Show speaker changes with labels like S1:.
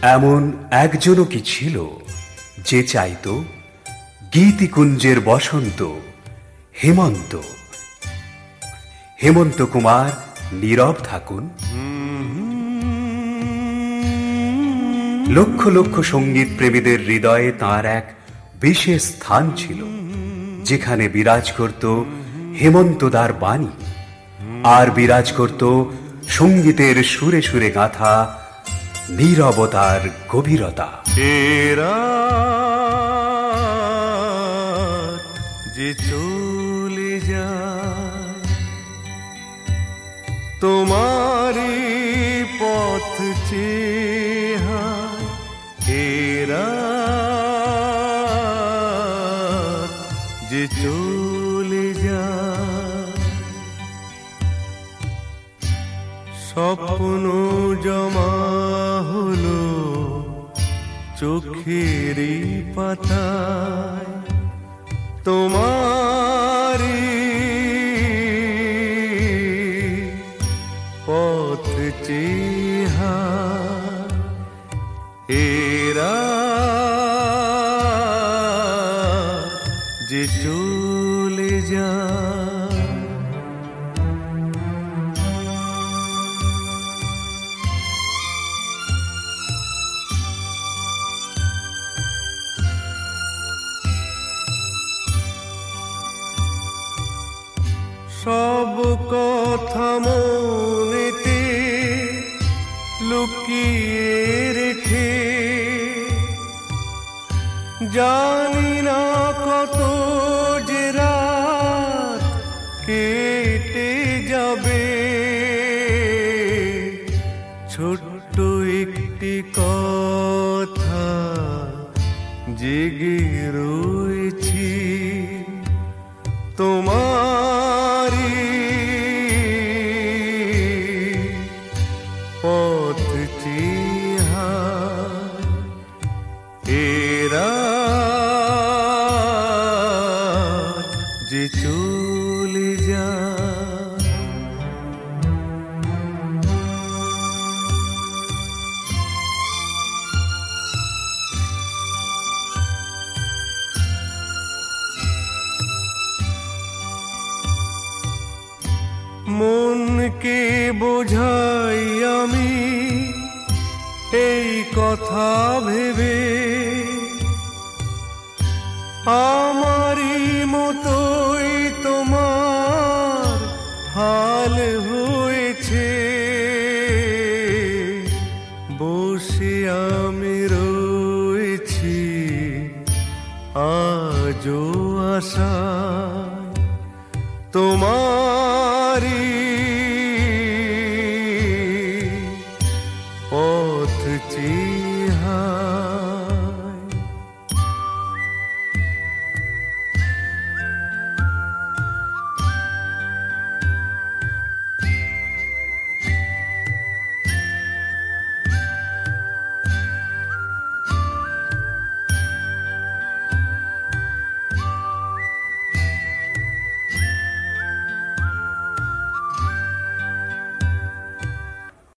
S1: এমন একজনও কি ছিল যে চাইত গীতিকুঞ্জের বসন্ত হেমন্ত? হেমন্ত কুমার নীরব থাকুন। লক্ষ লক্ষ সঙ্গীত প্রেমীদের হৃদয়ে তাঁর এক বিশেষ স্থান ছিল, যেখানে বিরাজ করত হেমন্তদার বাণী, আর বিরাজ করত সঙ্গীতের সুরে সুরে গাঁথা নীরবতার গভীরতা।
S2: এরা যে চলে যায় তোমারি পথ চেয়ে, এরা যে চলে যায় স্বপ্ন জমা হলো চোখেরই পাতায়, তোমারি পথ চেয়ে এরা যে চলে যায়। সব কথা মনেতে লুকিয়ে রেখে জানি না কত যে রাত কেটে যাবে, ছোট্ট একটি কথা জেগে রয়েছি তোমারি পথ চেয়ে, এরা যে চলে যায়। মনকে বোঝাই আমি এই কথা ভেবে, আমারই মতোই তোমার হাল হয়েছে, বসে আমি রয়েছি আজও আশায় তোমারি